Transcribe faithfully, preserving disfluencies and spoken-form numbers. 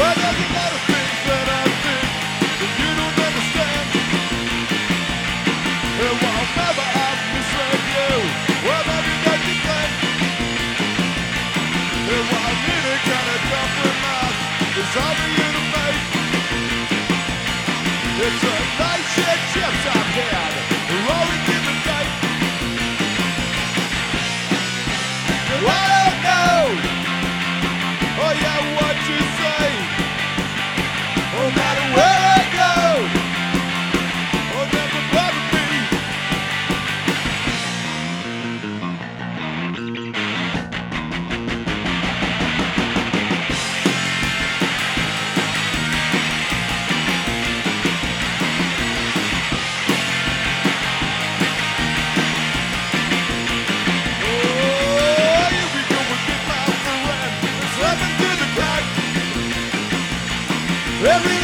Well, there's a lot of things that I think that you don't understand. And while never I've misled you, well, maybe that's the thing. And while needing kind of compromise is all for you to make. It's a night shift chips I've had, we're always give and take. And I don't know, oh yeah, what you say. No matter where I go, oh, never bother me. Oh, here we go again, my friend. Slapping through the crack. Every